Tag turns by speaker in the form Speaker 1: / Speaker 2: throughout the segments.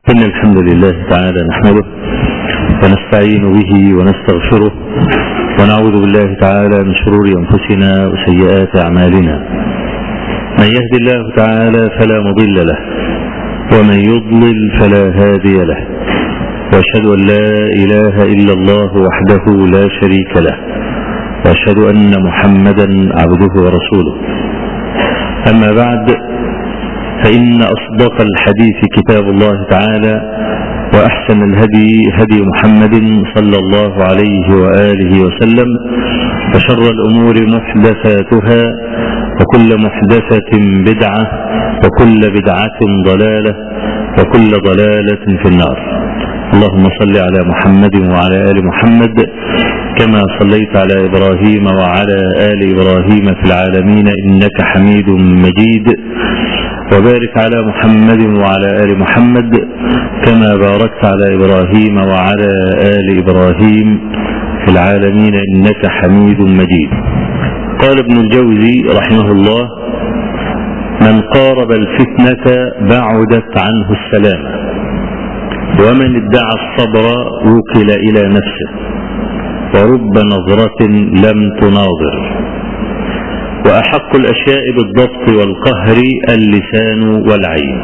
Speaker 1: إن الحمد لله تعالى نحمده ونستعين به ونستغفره ونعوذ بالله تعالى من شرور أنفسنا وسيئات أعمالنا. من يهد الله تعالى فلا مضل له ومن يضلل فلا هادي له، وأشهد أن لا إله إلا الله وحده لا شريك له، وأشهد أن محمدا عبده ورسوله. أما بعد، فإن أصدق الحديث كتاب الله تعالى، وأحسن الهدي هدي محمد صلى الله عليه وآله وسلم، وشر الأمور محدثاتها، وكل محدثة بدعة، وكل بدعة ضلالة، وكل ضلالة في النار. اللهم صل على محمد وعلى آل محمد كما صليت على إبراهيم وعلى آل إبراهيم في العالمين إنك حميد مجيد، وبارك على محمد وعلى آل محمد كما باركت على إبراهيم وعلى آل إبراهيم في العالمين إنك حميد مجيد. قال ابن الجوزي رحمه الله: من قارب الفتنة بعدت عنه السلامة، ومن ادعى الصبر وكل إلى نفسه، ورب نظرة لم تناظر. وأحق الأشياء بالضبط والقهر اللسان والعين.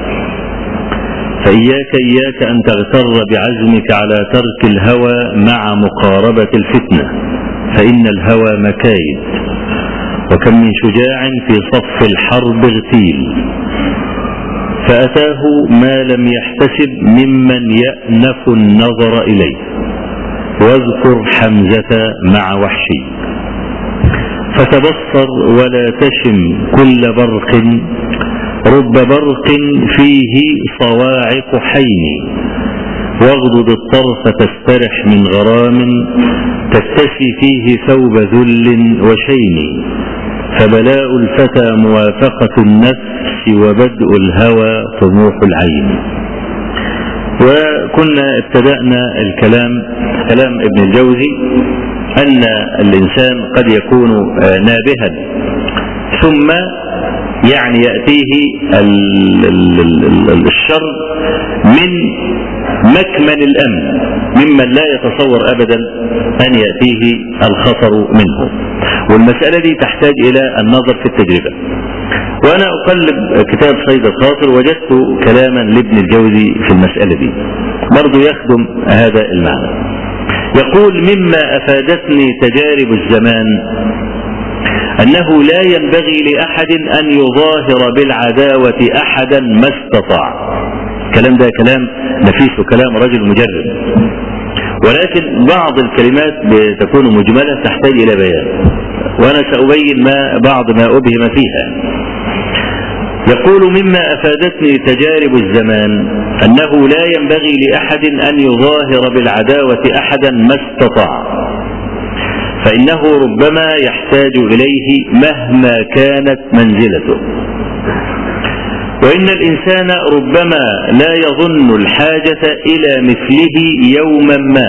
Speaker 1: فإياك أن تغتر بعزمك على ترك الهوى مع مقاربة الفتنة، فإن الهوى مكايد، وكم من شجاع في صف الحرب اغتيل، فأتاه ما لم يحتسب ممن يأنف النظر إليه. واذكر حمزة مع وحشي. فتبصر ولا تشم كل برق، رب برق فيه صواعق حين. واغضض الطرف تسترح من غرام، تكتسي فيه ثوب ذل وشين. فبلاء الفتى موافقة النفس، وبدء الهوى طموح العين. وكنا ابتدأنا كلام ابن الجوزي أن الإنسان قد يكون نابها، ثم يأتيه الشر من مكمن الأمن، ممن لا يتصور أبدا أن يأتيه الخطر منه. والمسألة دي تحتاج إلى النظر في التجربة. وأنا أقلب كتاب صيد الخاطر وجدت كلاما لابن الجوزي في المسألة دي برضو يخدم هذا المعنى. يقول: مما أفادتني تجارب الزمان أنه لا ينبغي لأحد أن يظاهر بالعداوة أحدا ما استطاع. الكلام ده كلام نفيس وكلام رجل مجرب، ولكن بعض الكلمات بتكون مجملة تحتاج إلى بيان، وأنا سأبين بعض ما أبهم فيها. يقول: مما أفادتني تجارب الزمان أنه لا ينبغي لأحد أن يظاهر بالعداوة أحدا ما استطاع، فإنه ربما يحتاج إليه مهما كانت منزلته. وإن الإنسان ربما لا يظن الحاجة إلى مثله يوما ما،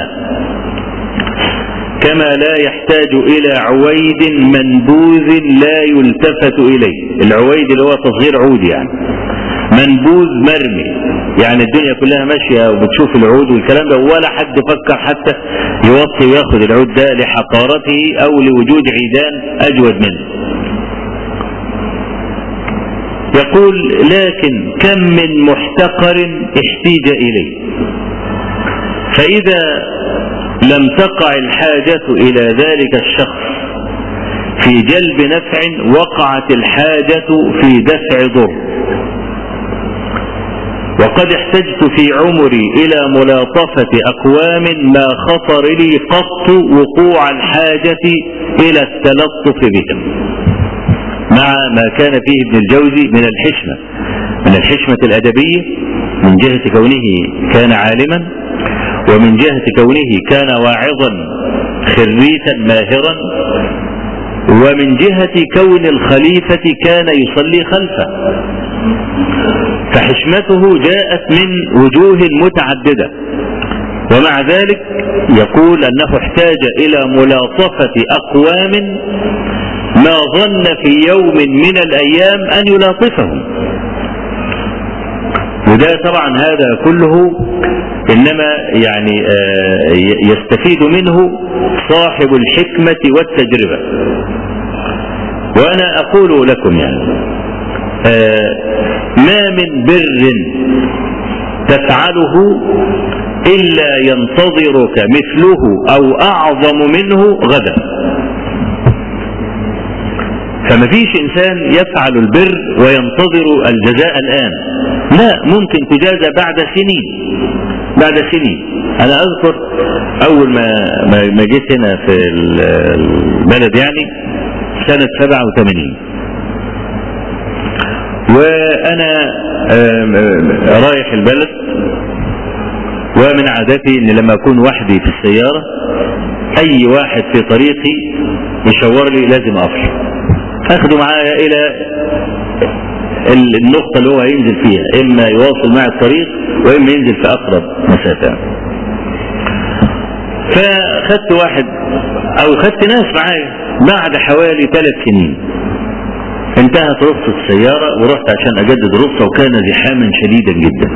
Speaker 1: كما لا يحتاج إلى عويد منبوذ لا يلتفت إليه. العويد اللي هو تصغير عود، يعني منبوذ مرمي، يعني الدنيا كلها ماشية وبتشوف العود والكلام ده، ولا حد فكر حتى يوطي وياخد العود ده لحقارته أو لوجود عيدان أجود منه. يقول: لكن كم من محتقر احتيج إليه، فإذا لم تقع الحاجة إلى ذلك الشخص في جلب نفع، وقعت الحاجة في دفع ضر. وقد احتجت في عمري إلى ملاطفة أقوام ما خطر لي قط وقوع الحاجة إلى التلطف بهم، مع ما كان فيه ابن الجوزي من الحشمة الأدبية، من جهة كونه كان عالما، ومن جهة كونه كان واعظا خريتا ماهرا، ومن جهة كون الخليفة كان يصلي خلفه. فحشمته جاءت من وجوه متعددة، ومع ذلك يقول أنه احتاج إلى ملاطفة أقوام ما ظن في يوم من الأيام أن يلاطفهم. وده طبعا هذا كله إنما يعني يستفيد منه صاحب الحكمة والتجربة. وأنا أقول لكم يعني ما من بر تفعله إلا ينتظرك مثله أو أعظم منه غدا. فما فيش إنسان يفعل البر وينتظر الجزاء الآن، لا، ممكن تجازى بعد سنين. أنا أذكر أول ما جيت هنا في البلد يعني سنة 87، وأنا رايح البلد، ومن عادتي إن لما أكون وحدي في السيارة أي واحد في طريقي يشاور لي لازم أخده معايا إلى النقطة اللي هو هينزل فيها، إما يواصل معي الطريق وإما ينزل في أقرب مسافة. فخدت واحد أو خدت ناس معايا بعد حوالي 3 سنين. انتهت رخصة السيارة ورحت عشان أجدد رخصة، وكان زحاما شديدا جدا،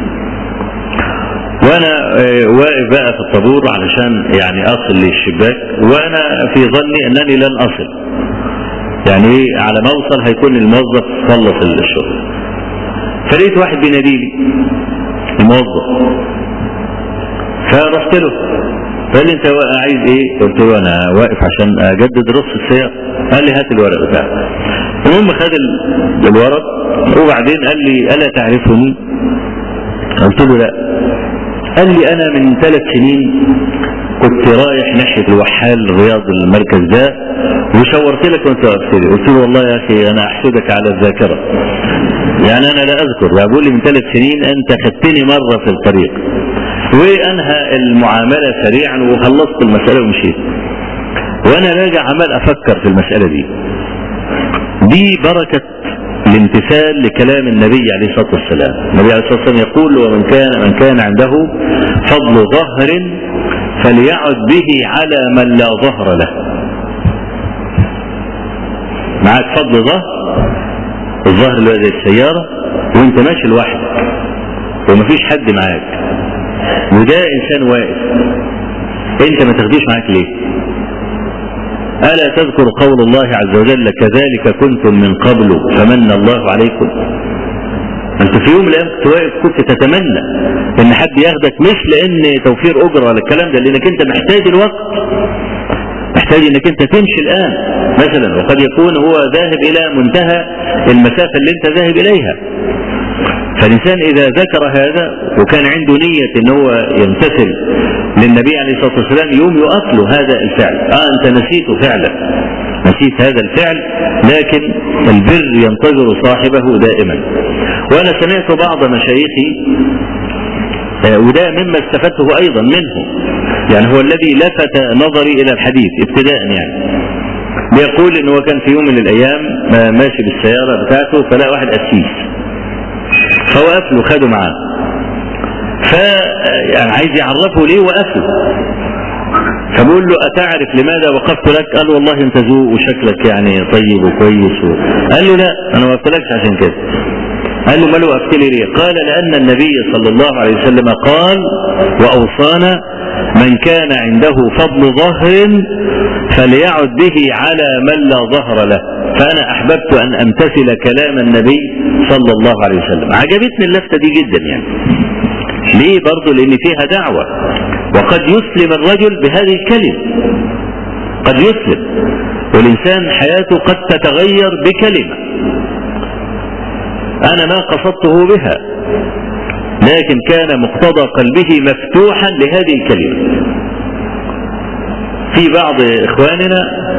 Speaker 1: وأنا واقف بقى في الطابور علشان يعني أصل للشباك، وأنا في ظني أنني لن أصل، يعني على ما أوصل هيكون الموظف خلص الشغل. فلقيت واحد بيناديلي الموظف، فرحت له، قال لي أنت عايز إيه؟ قلت له أنا واقف عشان أجدد رخصة السيارة. قال لي هات الورق بتاعك. المهم خد الورق، وبعدين قال لي ألا تعرفني؟ قلت له لا. قال لي أنا من 3 سنين كنت رايح ناحية الوحال رياض المركز ده، وشورت لك وانت وقفت لي. قلت له والله يا أخي أنا أحسدك على الذاكرة، يعني أنا لا أذكر. بقول لي من 3 سنين أنت خدتني مرة في الطريق، وأنهى المعاملة سريعا وخلصت المسألة ومشيت. وأنا راجع عمال أفكر في المسألة دي بركة الامتثال لكلام النبي عليه الصلاة والسلام. النبي عليه الصلاة والسلام يقول: ومن كان عنده فضل ظهر فليعد به على من لا ظهر له. معاك فضل ظهر، الظهر اللي هو زي السيارة، وانت ماشي لوحدك ومفيش حد معاك، وده انسان واقف، انت ما تاخديش معاك ليه؟ ألا تذكر قول الله عز وجل: كذلك كنتم من قبل فمن الله عليكم. انت في يوم من الايام كنت واقف، كنت تتمنى ان حد ياخدك، مش لان توفير اجره ولا الكلام ده، لانك انت محتاج الوقت، محتاج انك انت تمشي الان مثلا، وقد يكون هو ذاهب الى منتهى المسافه اللي انت ذاهب اليها. فالإنسان إذا ذكر هذا وكان عنده نية إن هو يمتثل للنبي عليه الصلاة والسلام، يوم يؤكل هذا الفعل. أنت نسيته فعلا، نسيت هذا الفعل، لكن البر ينتظر صاحبه دائما. وأنا سمعت بعض مشايخي، وده مما استفدته أيضا منه، يعني هو الذي لفت نظري إلى الحديث ابتداء، يعني بيقول إنه كان في يوم من الأيام ماشي بالسيارة بتاعته، فلا واحد أسيس، فوقف له، خده معاه، يعني عايز يعرفه ليه وقفه. فبقول له: أتعرف لماذا وقفت لك؟ قال: والله انت ذوق وشكلك يعني طيب وكويس. قال له: لا، انا ما وقفتلكش عشان كده. قال له: ما وقفت لي ليه؟ قال: لأن النبي صلى الله عليه وسلم قال وأوصانا: من كان عنده فضل ظهر فليعد به على من لا ظهر له. فأنا أحببت أن أمتثل كلام النبي صلى الله عليه وسلم. عجبتني اللفتة دي جدا، يعني ليه؟ برضو لأن فيها دعوة، وقد يسلم الرجل بهذه الكلمة، قد يسلم، والإنسان حياته قد تتغير بكلمة أنا ما قصدته بها، لكن كان مقتضى قلبه مفتوحا لهذه الكلمة. في بعض إخواننا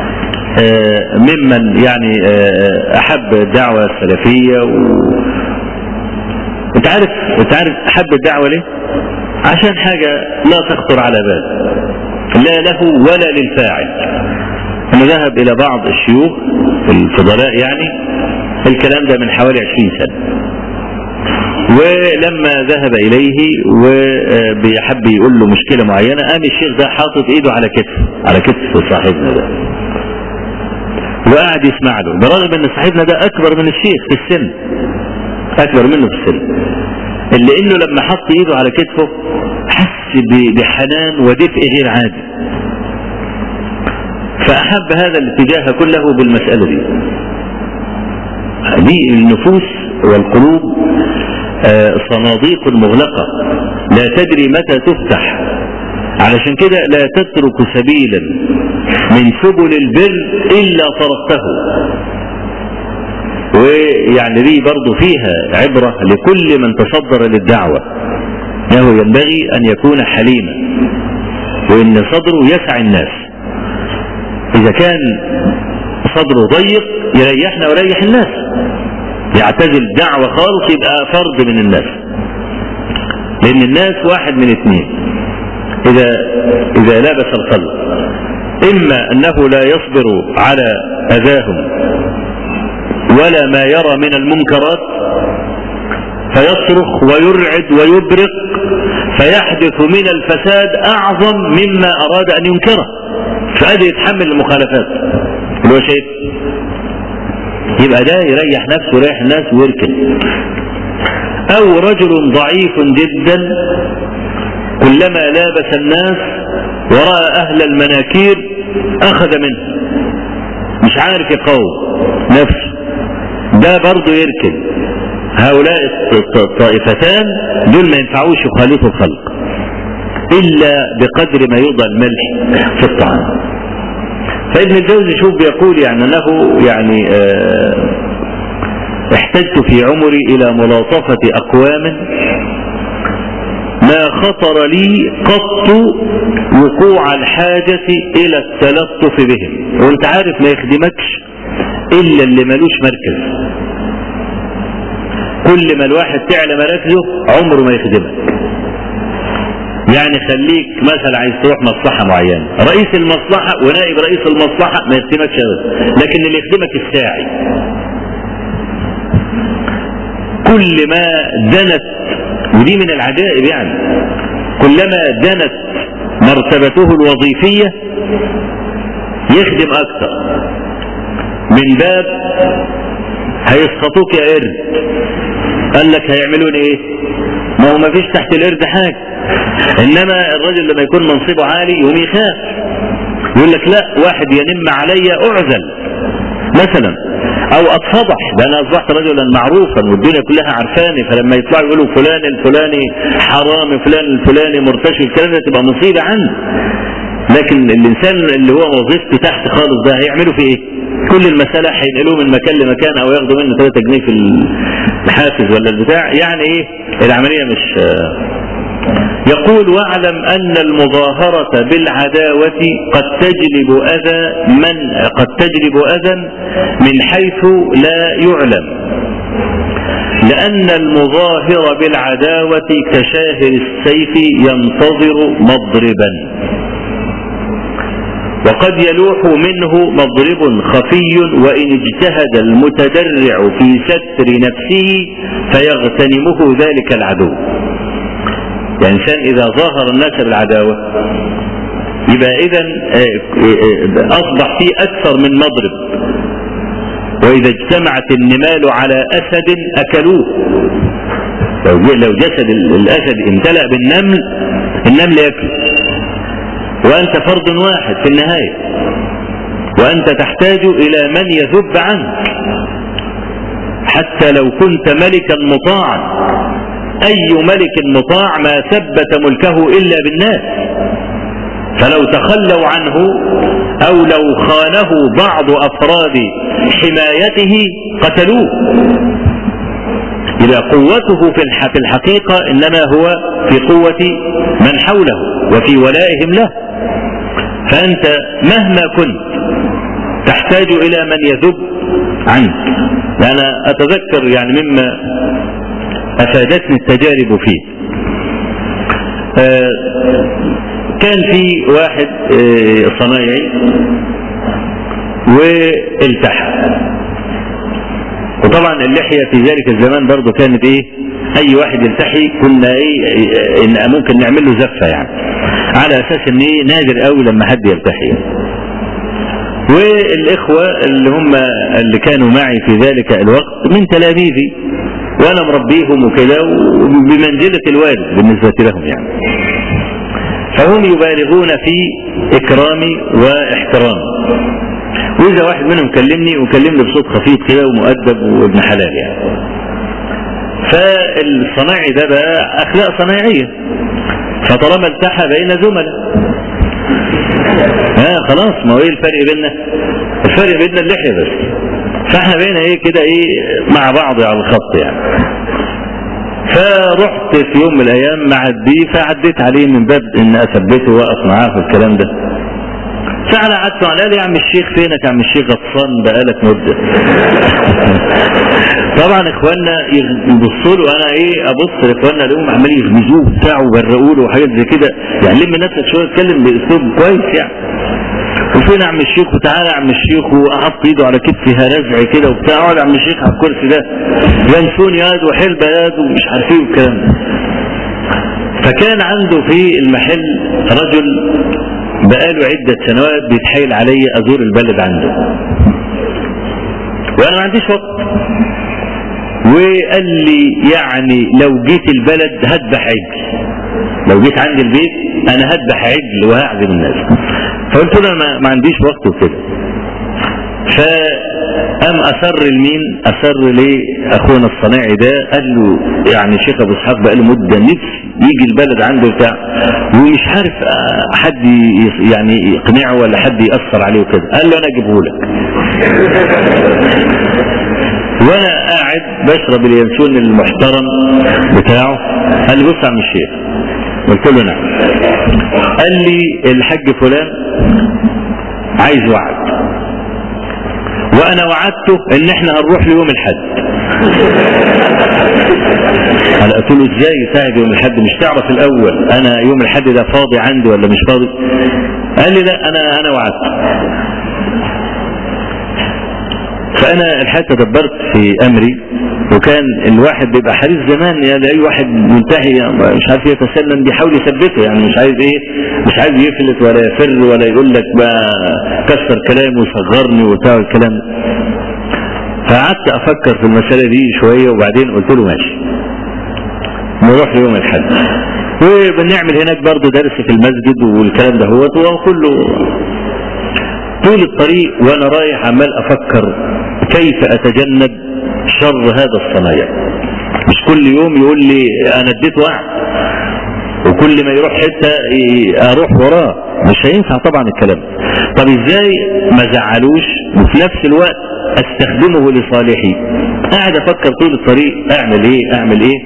Speaker 1: ممن يعني أحب الدعوة السلفية، انت عارف أحب الدعوة ليه؟ عشان حاجة لا تخطر على بال، لا له ولا للفاعل. أنه ذهب إلى بعض الشيوخ الفضلاء، يعني الكلام ده من حوالي 20 سنة، ولما ذهب إليه وبيحب يقول له مشكلة معينة، قام الشيخ ده حاطط إيده على كتف صاحبنا ده، وقاعد يسمع له، برغم ان صاحبنا ده اكبر من الشيخ في السن، اكبر منه في السن، اللي انه لما حط ايده على كتفه حس بحنان ودفء غير عادي، فأحب هذا الاتجاه كله بالمسألة دي النفوس والقلوب صناديق مغلقة لا تدري متى تفتح، علشان كده لا تترك سبيلا من سبل البر إلا طرقته. ويعني دي برضو فيها عبرة لكل من تصدر للدعوة، انه ينبغي ان يكون حليما وان صدره يسع الناس. اذا كان صدره ضيق يريحنا ويريح الناس، يعتزل الدعوة خالص يبقى فرد من الناس، لان الناس واحد من اثنين اذا لابس الخلق، اما انه لا يصبر على اذاهم ولا ما يرى من المنكرات فيصرخ ويرعد ويبرق فيحدث من الفساد اعظم مما اراد ان ينكره، فقد يتحمل المخالفات اللي هو شايف. يبقى ده يريح نفسه ويريح الناس ويركن. او رجل ضعيف جدا كلما لابس الناس وراء اهل المناكير اخذ منه، مش عارف يقاوم نفسه، ده برضه يركن. هؤلاء الطائفتان دول ما ينفعوش يخالفوا الخلق الا بقدر ما يوضع الملح في الطعام. فابن الجوزي شوف بيقول يعني انه يعني احتجت في عمري الى ملاطفة اقوام ما خطر لي قط وقوع الحاجة الى التلطف بهم. وانت عارف ما يخدمكش الا اللي ملوش مركز، كل ما الواحد تعلى مراكزه عمره ما يخدمك. يعني خليك مثلا عايز تروح مصلحة معينة، رئيس المصلحة ونائب رئيس المصلحة ما يخدمكش ابدا، لكن اللي يخدمك الساعي. كل ما دنت، ودي من العجائب يعني، كلما دنت مرتبته الوظيفية يخدم اكثر، من باب هيسقطوك يا قرد. قال لك هيعملون ايه؟ ما هو ما فيش تحت القرد حاجة. انما الرجل لما يكون منصبه عالي يوم يخاف، يقول لك لا واحد ينم علي اعزل مثلا، او اتفضح، ده انا اصبحت رجلا معروفا والدنيا كلها عارفاني، فلما يطلعوا يقولوا فلان الفلاني حرامي فلان الفلاني مرتشي، الكلام ده تبقى مصيبة عنه. لكن الانسان اللي هو وظيفته تحت خالص ده هيعملوا فيه ايه؟ كل المسألة هينقلوه من مكان لمكان او ياخدوا منه 3 جنيه في الحافز ولا البتاع. يعني ايه العملية؟ مش يقول واعلم ان المظاهرة بالعداوة قد تجلب اذى من حيث لا يعلم، لان المظاهر بالعداوة كشاهر السيف ينتظر مضربا، وقد يلوح منه مضرب خفي وإن اجتهد المتدرع في ستر نفسه فيغتنمه ذلك العدو. يعني الإنسان إذا ظاهر الناس بالعداوة يبقى إذن أصبح فيه أكثر من مضرب، وإذا اجتمعت النمال على أسد أكلوه. لو جسد الأسد امتلأ بالنمل، النمل يأكل، وأنت فرد واحد في النهاية، وأنت تحتاج إلى من يذب عنك. حتى لو كنت ملكا مطاعا، أي ملك مطاع ما ثبت ملكه إلا بالناس، فلو تخلوا عنه أو لو خانه بعض أفراد حمايته قتلوه. إذا قوته في الحقيقة إنما هو في قوة من حوله وفي ولائهم له. فأنت مهما كنت تحتاج إلى من يذب عنك. أنا أتذكر يعني مما أفادتني التجارب فيه، كان في واحد صنايعي والتحى، وطبعا اللحية في ذلك الزمان برضو كانت ايه، اي واحد يلتحي كنا ايه إن ممكن نعمل له زفة يعني، على اساس ان ايه نادر قوي لما حد يلتحي. والاخوة اللي هم اللي كانوا معي في ذلك الوقت من تلاميذي وانا مربيهم وكده وبمنزلة الوالد بالنسبة لهم يعني. فهم يبالغون في اكرامي واحترامي، واذا واحد منهم كلمني وكلمني بصوت خفيف كده ومؤدب وابن حلال يعني. فالصناعي ده بقى اخلاق صناعية، فطالما التحى بين زملاء خلاص، ما هو ايه الفرق بيننا؟ الفرق بيننا اللحية بس، فاحنا بقينا ايه كده ايه مع بعض على الخط يعني. فرحت في يوم من الايام معدي، فعديت عليه من باب ان اثبته واقف معاه في الكلام ده، فانا قعدت قال لي يا عم الشيخ فينك يا عم الشيخ غطسان بقالك مده. طبعا اخواننا يبصوا له، انا ايه ابص لاخواننا الاقيهم عمال يغمزوه وبتاع ويبرقوا له وحاجات زي كده يعني. لم نفسك شويه اتكلم باسلوب كويس يعني. وفين يا عم الشيخ وتعالى يا عم الشيخ، وحط ايده على كتفها رزع كده وبتاع، اقعد يا عم الشيخ على الكرسي ده، ينسون ياد وحلبة ياد ومش عارف ايه والكلام ده. فكان عنده في المحل رجل بقاله عدة سنوات بيتحايل علي ازور البلد عنده، وانا ما عنديش وقت، وقال لي يعني لو جيت البلد هذبح عجل، لو جيت عندي البيت انا هذبح عجل وهعزم الناس. فقلت له انا ما عنديش وقت وكده. فقام اصر لمين؟ اصر لاخونا الصناعي ده، قال له يعني شيخ ابو اسحاق بقاله مده نفسي يجي البلد عنده بتاع، ومش عارف حد يعني يقنعه ولا حد ياثر عليه وكده. قال له انا اجيبه لك. وانا قاعد بشرب اليانسون المحترم بتاعه، قال لي بص يا عم الشيخ. قلت له نعم. قال لي الحاج فلان عايز وعد، وانا وعدته ان احنا هنروح ليوم الحد. انا قلت له ازاي يساعد يوم الحد؟ مش تعرف الاول انا يوم الحد ده فاضي عندي ولا مش فاضي؟ قال لي لا انا وعدته. فانا الحقيقه تدبرت في امري، وكان الواحد بيبقى حريص زمان يعني اي واحد منتهي مش عارف يتسلم بيحاول يثبته يعني، مش عايز ايه، مش عايز يفلت ولا يفر ولا يقول لك بقى كسر كلامي وصغرني وبتاع الكلام. فقعدت افكر في المساله دي شويه، وبعدين قلت له ماشي نروح ليوم الحد، وبنعمل هناك برضه درس في المسجد والكلام ده هو كله. طول الطريق وانا رايح عمال افكر كيف اتجنب شر هذا الصنايع. مش كل يوم يقول لي انا اديت وعد وكل ما يروح حته اروح وراه، مش هينفع طبعا الكلام. طب ازاي ما زعلوش وفي نفس الوقت استخدمه لصالحي؟ قاعد افكر طول الطريق اعمل ايه.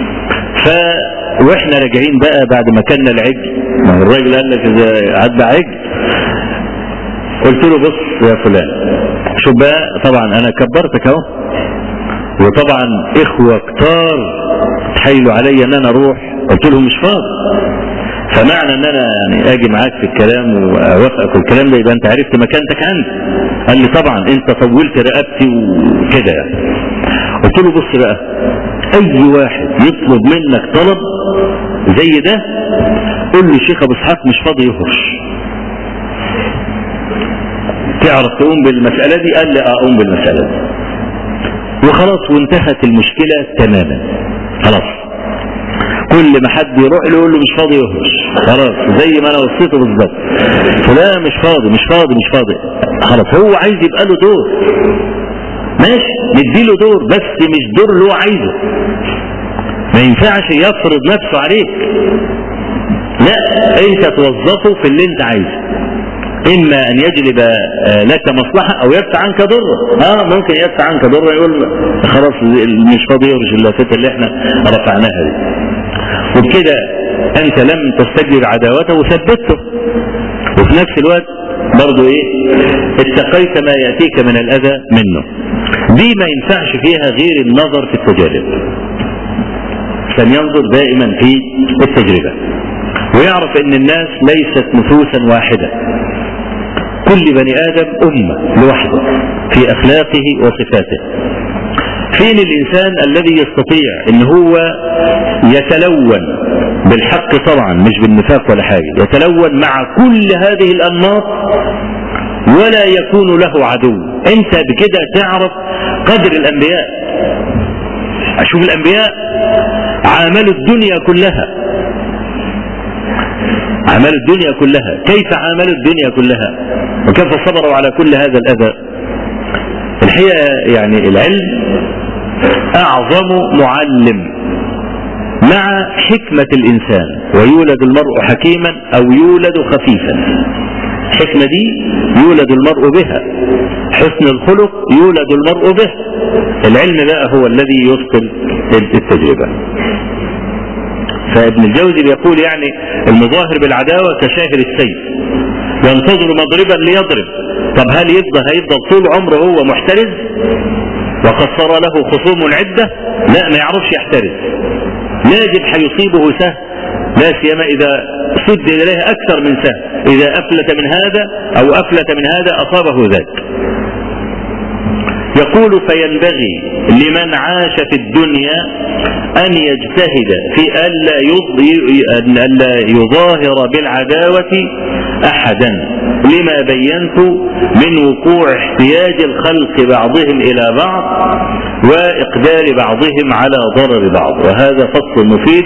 Speaker 1: واحنا راجعين بقى بعد ما كنا العجل، ما هو الراجل قال لك اذا عدى عجل، قلت له بص يا فلان شو بقى، طبعا انا كبرتك اهو، وطبعا اخوة كتار تحايلوا علي ان انا اروح، قلت لهم مش فاضي. فمعنى ان انا يعني اجي معاك في الكلام واوافقك والكلام ده يبقى انت عرفت مكانتك عندي. قال لي طبعا انت طولت رقبتي وكده يعني. قلت له بص بقى، اي واحد يطلب منك طلب زي ده قول له الشيخ ابو اسحاق مش فاضي يهرش. تعرف تقوم بالمسألة دي؟ قال لي اقوم بالمسألة دي وخلاص، وانتهت المشكلة تماما. خلاص كل ما حد يروح له يقول له مش فاضي يهرش، خلاص زي ما انا وصيته بالظبط. فلان مش فاضي خلاص، هو عايز يبقى له دور ماشي نديله دور، بس مش دور اللي هو عايزه. ما ينفعش يفرض نفسه عليك، لا انت توظفه في اللي انت عايزه، اما ان يجلب لك مصلحة او يدفع عنك ضرر. ممكن يدفع عنك ضرر، يقول خلاص مش فاضي يرجع اللافته اللي احنا رفعناها دي، وبكده انت لم تستجلب عداوته وثبته، وفي نفس الوقت برضو ايه اتقيت ما يأتيك من الاذى منه. دي ما ينفعش فيها غير النظر في التجارب، فلينظر دائما في التجربة ويعرف ان الناس ليست نفوسا واحدة، كل بني آدم أمة لوحده في أخلاقه وصفاته. فين الإنسان الذي يستطيع ان هو يتلون بالحق طبعا مش بالنفاق ولا حاجة، يتلون مع كل هذه الأنماط ولا يكون له عدو؟ انت بكده تعرف قدر الأنبياء. أشوف الأنبياء عاملوا الدنيا كلها، عاملوا الدنيا كلها، كيف عاملوا الدنيا كلها وكيف صبروا على كل هذا الأذى. الحقيقة يعني العلم أعظم معلم مع حكمة الإنسان، ويولد المرء حكيما أو يولد خفيفا. الحكمة دي يولد المرء بها، حسن الخلق يولد المرء به، العلم بقى هو الذي يثقل التجربة. فابن الجوزي بيقول يعني المظاهر بالعداوة كشاهر السيف ينتظر مضربا ليضرب. طب هل هيفضل طول عمره هو محترز وقد صار له خصوم عدة؟ لا، ما يعرفش يحترز، لاجب هيصيبه سهم، لا سيما إذا سد إليه أكثر من سهم، إذا أفلت من هذا أو أفلت من هذا أصابه ذاك. يقول فينبغي لمن عاش في الدنيا أن يجتهد في ألا يظاهر بالعداوة أحدا، لما بينت من وقوع احتياج الخلق بعضهم إلى بعض وإقدار بعضهم على ضرر بعض. وهذا فصل مفيد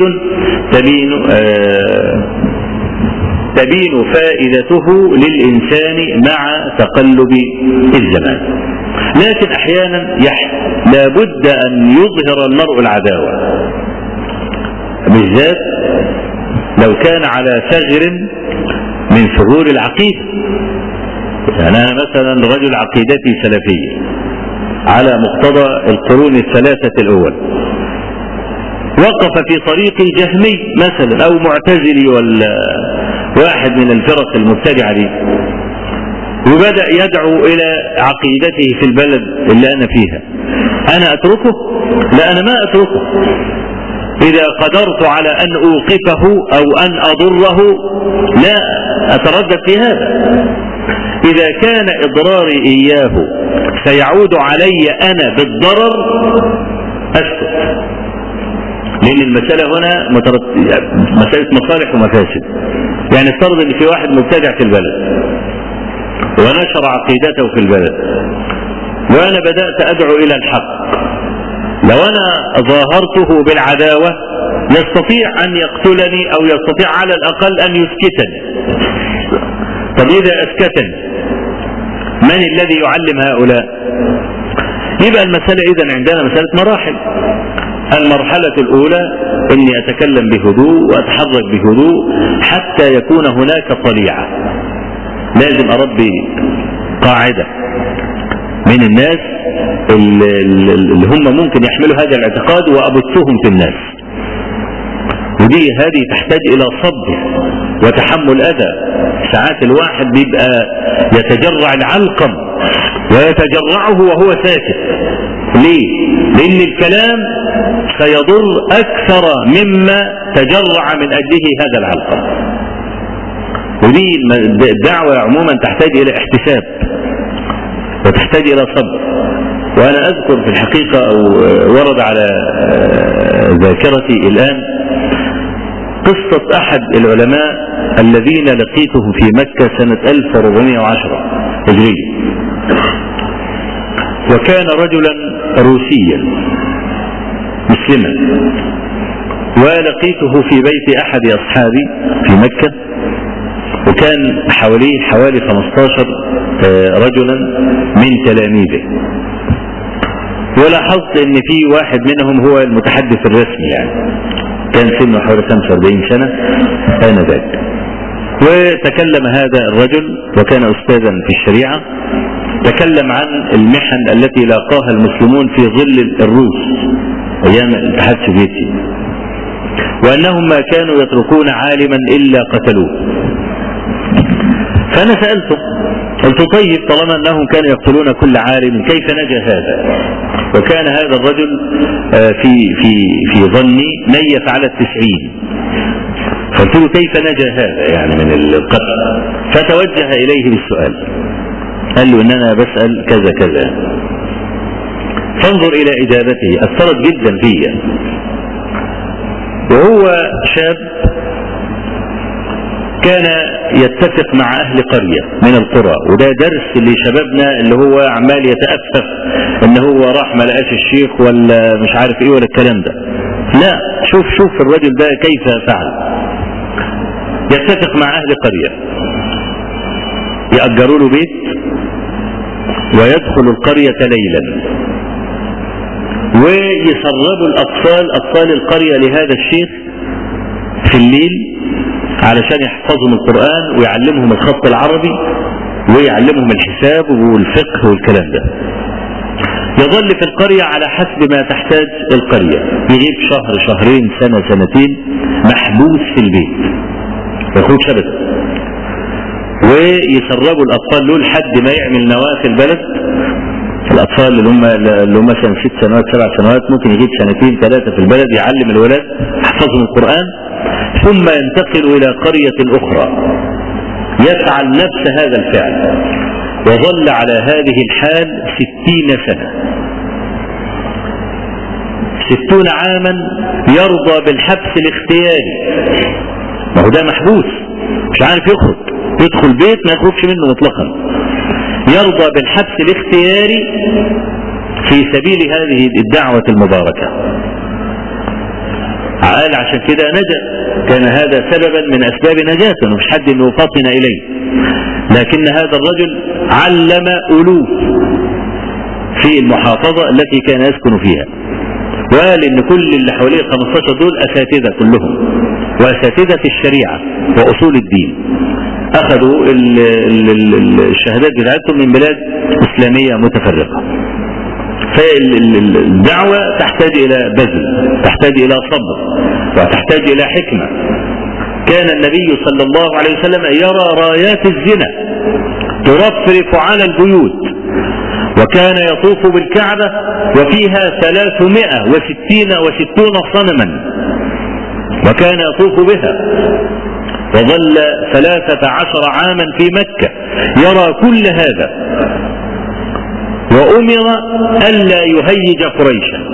Speaker 1: تبين فائدته للإنسان مع تقلب الزمان. لكن أحيانا لابد أن يظهر المرء العداوة، بالذات لو كان على ثغر من ثغور العقيدة. يعني أنا مثلا رجل عقيدتي سلفية على مقتضى القرون الثلاثة الأول، وقف في طريقي جهمي مثلا أو معتزلي ولا واحد من الفرق المبتدعة دي، وبدأ يدعو إلى عقيدته في البلد اللي أنا فيها، أنا أتركه؟ لا، أنا ما أتركه. إذا قدرت على أن أوقفه أو أن أضره لا أتردد في هذا. إذا كان إضراري إياه سيعود علي أنا بالضرر أسكت، لأن المسألة هنا مسألة مصالح ومفاسد. يعني افترض أن في واحد مبتدع في البلد ونشر عقيدته في البلد، وأنا بدأت أدعو إلى الحق، لو أنا ظاهرته بالعداوة يستطيع أن يقتلني أو يستطيع على الأقل أن يسكتني. طب إذا أسكتني من الذي يعلم هؤلاء؟ يبقى المسألة إذن عندنا مسألة مراحل. المرحلة الأولى أني أتكلم بهدوء وأتحرك بهدوء حتى يكون هناك طليعة. لازم أربي قاعدة من الناس اللي هم ممكن يحملوا هذا الاعتقاد وأبثهم في الناس، هذه تحتاج إلى صبر وتحمل أذى. ساعات الواحد بيبقى يتجرع العلقم ويتجرعه وهو ساكت. ليه؟ لأن الكلام سيضر أكثر مما تجرع من أجله هذا العلقم. ودي الدعوة عموما تحتاج إلى احتساب وتحتاج إلى صبر. وأنا أذكر في الحقيقة أو ورد على ذاكرتي الآن قصة أحد العلماء الذين لقيته في مكة سنة 1410 هجرية، وكان رجلا روسيا مسلما، ولقيته في بيت أحد أصحابي في مكة، وكان حوالي 15 رجلا من تلاميذه. ولاحظت ان في واحد منهم هو المتحدث الرسمي، يعني كان سنه حوالي 45 سنة آنذاك. وتكلم هذا الرجل وكان أستاذا في الشريعة، تكلم عن المحن التي لاقاها المسلمون في ظل الروس أيام الاتحاد السوفيتي، وأنهم ما كانوا يتركون عالما إلا قتلوه. فأنا سألته، قلت طيب طالما أنهم كانوا يقتلون كل عالم كيف نجا هذا؟ وكان هذا الرجل في ظني نيف على 90. قلت له كيف نجا هذا يعني من القتل؟ فتوجه إليه بالسؤال، قال له إن أنا بسأل كذا كذا. فانظر إلى إجابته، أثرت جدا فيا. وهو شاب كان يتفق مع أهل قرية من القرى، وده درس لشبابنا اللي هو عمال يتأفف ان هو راح ما لقاش الشيخ ولا مش عارف ايه ولا الكلام ده. لا، شوف الرجل ده كيف فعل. يتفق مع اهل قرية يأجروا له بيت ويدخل القرية ليلا ويسربوا اطفال القرية لهذا الشيخ في الليل علشان يحفظهم القرآن ويعلمهم الخط العربي ويعلمهم الحساب والفقه والكلام ده. يظل في القرية على حسب ما تحتاج القرية، يغيب شهر شهرين سنة سنتين محبوس في البيت ما يخرجش ابدا، ويسربوا الاطفال له لحد ما يعمل نواه في البلد. الاطفال اللي هم مثلا 6 سنوات 7 سنوات ممكن يغيب 2 3 في البلد يعلم الولاد يحفظهم القرآن، ثم ينتقل الى قرية اخرى يفعل نفس هذا الفعل، وظل على هذه الحال 60 سنة 60 عاما يرضى بالحبس الاختياري. ما هو ده محبوس مش عارف يخرج، يدخل بيت ما يخرجش منه مطلقا، يرضى بالحبس الاختياري في سبيل هذه الدعوة المباركة. قال عشان كده نجا، كان هذا سببا من اسباب نجاته، مش حد انه فطن اليه، لكن هذا الرجل علم الوف في المحافظة التي كان يسكن فيها، وقال ان كل اللي حواليه 15 دول اساتذة كلهم، واساتذة الشريعة واصول الدين، اخذوا الشهادات بتاعتهم من بلاد اسلامية متفرقة. فالدعوة تحتاج الى بذل، تحتاج الى صبر، وتحتاج الى حكمة. كان النبي صلى الله عليه وسلم يرى رايات الزنا ترفرف على البيوت، وكان يطوف بالكعبة وفيها 360 صنما، وكان يطوف بها، وظل 13 عاما في مكة يرى كل هذا، وأمر ألا يهيج قريشا.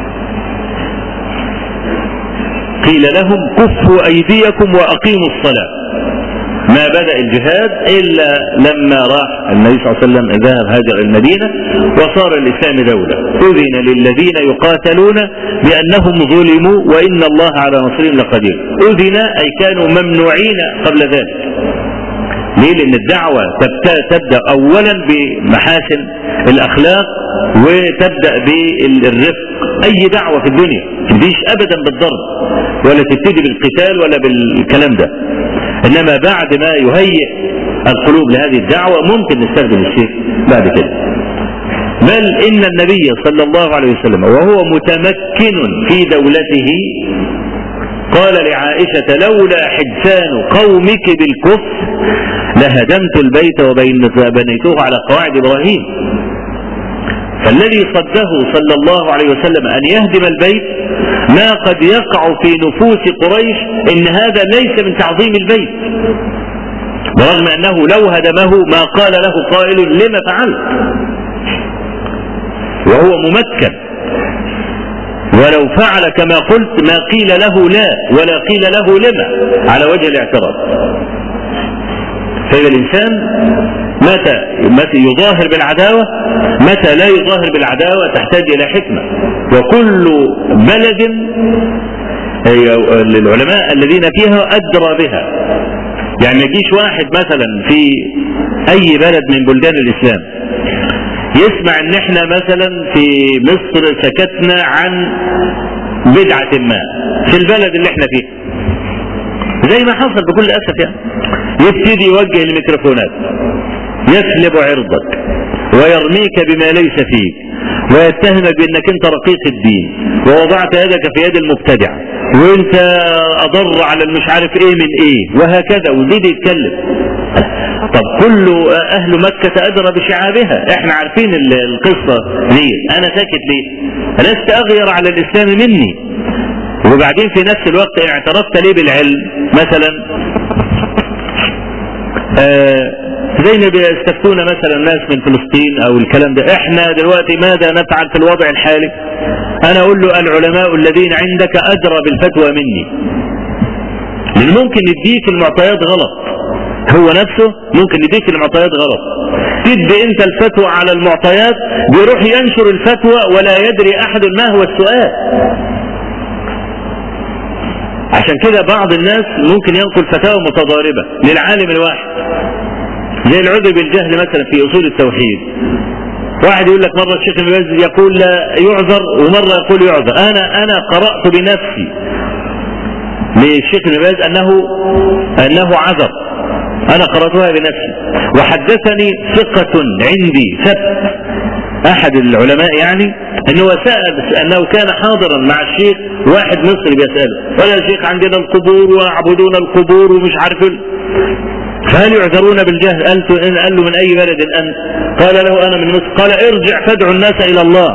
Speaker 1: قيل لهم كفوا أيديكم وأقيموا الصلاة. ما بدأ الجهاد إلا لما راح النبي صلى الله عليه وسلم هاجر المدينة وصار الإسلام دولة. أذن للذين يقاتلون بأنهم ظلموا وإن الله على نصرهم لقدير. أذن أي كانوا ممنوعين قبل ذلك. ليه؟ لأن الدعوة تبدأ أولا بمحاسن الأخلاق وتبدأ بالرفق. أي دعوة في الدنيا مفيش أبدا بالضرب ولا تبتدي بالقتال ولا بالكلام ده، إنما بعد ما يهيئ القلوب لهذه الدعوة ممكن نستخدم السيف بعد كده. بل إن النبي صلى الله عليه وسلم وهو متمكن في دولته قال لعائشة لولا حدثان قومك بالكفر لهدمت البيت وبنيته على قواعد إبراهيم. فالذي صده صلى الله عليه وسلم أن يهدم البيت ما قد يقع في نفوس قريش إن هذا ليس من تعظيم البيت، برغم أنه لو هدمه ما قال له قائل لما فعلت، وهو ممكن، ولو فعل كما قلت ما قيل له لا ولا قيل له لما على وجه الاعتراض. فإذا الإنسان متى يظاهر بالعداوة متى لا يظاهر بالعداوة تحتاج إلى حكمة. وكل بلد العلماء الذين فيها أدرى بها. يعني ما يجيش واحد مثلا في أي بلد من بلدان الإسلام يسمع ان احنا مثلا في مصر سكتنا عن بدعة ما في البلد اللي احنا فيه، زي ما حصل بكل أسف، يعني يبتدي يوجه الميكروفونات يسلب عرضك ويرميك بما ليس فيك ويتهمك بانك انت رقيق الدين ووضعت يدك في يد المبتدع وانت اضر على المش عارف ايه من ايه وهكذا، وزيد يتكلم. طب كل اهل مكة ادرى بشعابها، احنا عارفين القصة دي. انا ساكت ليه؟ لست اغير على الاسلام مني، وبعدين في نفس الوقت اعترفت ليه بالعلم. مثلا زي ما بيستفتونا مثلا ناس من فلسطين او الكلام ده، احنا دلوقتي ماذا نفعل في الوضع الحالي؟ انا اقول له العلماء الذين عندك ادرى بالفتوى مني، لان ممكن يديك المعطيات غلط، هو نفسه ممكن يديك المعطيات غلط. تدي انت الفتوى على المعطيات، بيروح ينشر الفتوى ولا يدري احد ما هو السؤال. عشان كده بعض الناس ممكن ينقل فتاوى متضاربة للعالم الواحد، زي العذر بالجهل مثلا في اصول التوحيد. واحد يقول لك مرة الشيخ ابن باز يقول لا يعذر، ومرة يقول يعذر. انا قرأت بنفسي للشيخ ابن باز انه عذر، انا قرأتها بنفسي، وحدثني ثقة عندي ثبت احد العلماء يعني انه كان حاضرا مع الشيخ، واحد مصري بيسأله ولا يا شيخ عندنا القبور ويعبدون القبور ومش عارف فهل يعذرون بالجهل؟ قال له من اي بلد انت؟ قال له انا من مصر. قال ارجع فادعو الناس الى الله.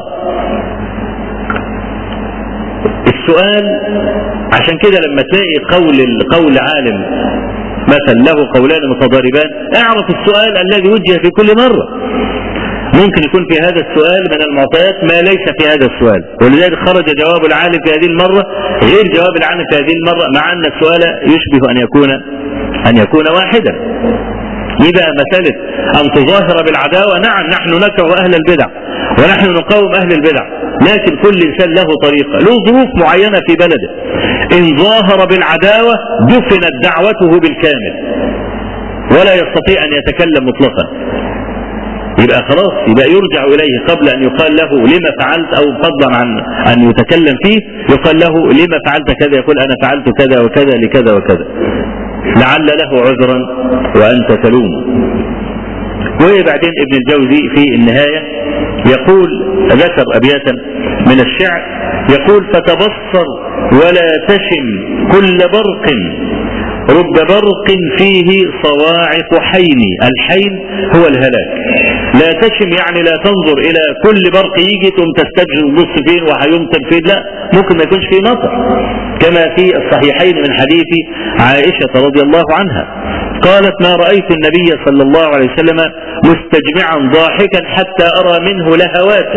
Speaker 1: السؤال عشان كده لما تلاقي قول عالم مثلا له قولان متضاربان، اعرف السؤال الذي وجه في كل مرة. ممكن يكون في هذا السؤال من المعطيات ما ليس في هذا السؤال، ولذلك خرج جواب العالم في هذه المرة غير جواب العالم في هذه المرة، مع أن السؤال يشبه أن يكون واحدا. إذا مسألة أن تظاهر بالعداوة، نعم نحن نكره أهل البدع ونحن نقاوم أهل البدع، لكن كل إنسان له طريقة، له ظروف معينة في بلده. إن ظاهر بالعداوة دفنت دعوته بالكامل ولا يستطيع أن يتكلم مطلقا. يبقى خلاص، يبقى يرجع إليه قبل أن يقال له لما فعلت، أو فضلا عن أن يتكلم فيه يقال له لما فعلت كذا، يقول أنا فعلت كذا وكذا لكذا وكذا، لعل له عذرا وأنت تلوم. وبعدين ابن الجوزي في النهاية يقول، ذكر أبياتا من الشعر يقول: فتبصر ولا تشم كل برق، رب برق فيه صواعق حين. الحين هو الهلاك. لا تشم يعني لا تنظر إلى كل برق يجي ثم تستجر النص فين وهيمطر فين، لا، ممكن ما يكونش فيه مطر، كما في الصحيحين من حديث عائشة رضي الله عنها قالت: ما رأيت النبي صلى الله عليه وسلم مستجمعا ضاحكا حتى أرى منه لهواته.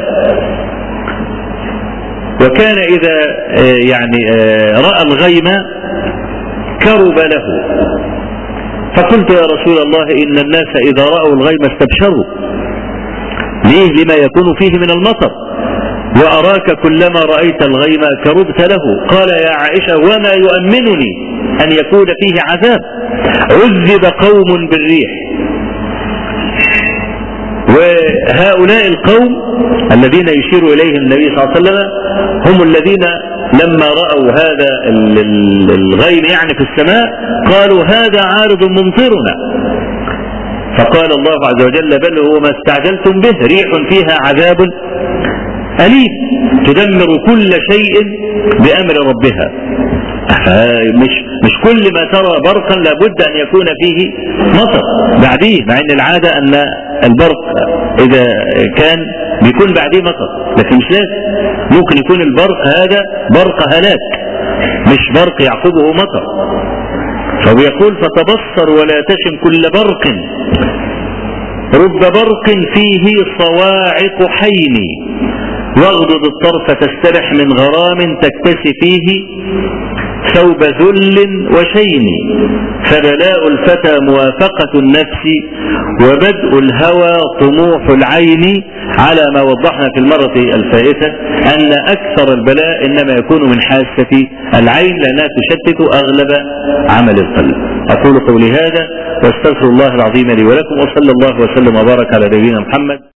Speaker 1: وكان إذا رأى الغيم كرب له. فقلت: يا رسول الله إن الناس إذا رأوا الغيم استبشروا، ليه؟ لما يكون فيه من المطر، وأراك كلما رأيت الغيم كربت له. قال: يا عائشة وما يؤمنني أن يكون فيه عذاب، عذب قوم بالريح. وهؤلاء القوم الذين يشير إليهم النبي صلى الله عليه وسلم هم الذين لما رأوا هذا الغيم في السماء قالوا: هذا عارض ممطرنا. فقال الله عز وجل: بل هو ما استعجلتم به، ريح فيها عذاب أليم تدمر كل شيء بأمر ربها. مش كل ما ترى برقا لابد أن يكون فيه مطر بعديه، مع أن العادة أن البرق إذا كان بيكون بعديه مطر، لكن مش لازم. ممكن يكون البرق هذا برق هلاك، مش برق يعقبه مطر. فبيقول: فتبصر ولا تشم كل برق، رب برق فيه صواعق حين، واغضض الطرف تسترح من غرام تكتسي فيه ثوب ذل وشين. فبلاء الفتى موافقة النفس، وبدء الهوى طموح العين. على ما وضحنا في المرة الفائتة أن أكثر البلاء إنما يكون من حاسة العين، لأنها تشتت أغلب عمل القلب. أقول قولي هذا واستغفر الله العظيم لي ولكم، وصلى الله وسلم وبارك على نبينا محمد.